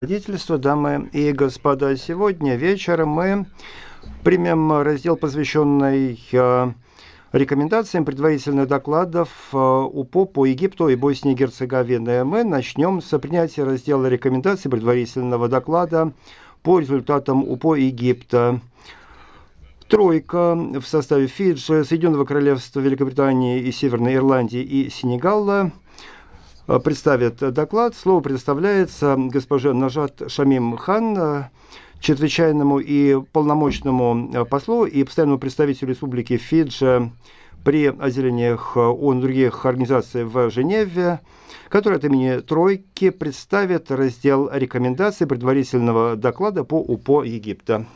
Председательство, дамы и господа, сегодня вечером мы примем раздел, посвященный рекомендациям предварительных докладов УПО по Египту и Боснии и Герцеговине. Мы начнем с принятия раздела рекомендаций предварительного доклада по результатам УПО Египта. Тройка в составе Фиджи, Соединенного Королевства, Великобритании и Северной Ирландии и Сенегала представит доклад. Слово предоставляется госпоже Нажат Шамим Хан, чрезвычайному и полномочному послу и постоянному представителю Республики Фиджи при отделениях ООН и других организаций в Женеве, который от имени Тройки представит раздел рекомендаций предварительного доклада по УПО Египта.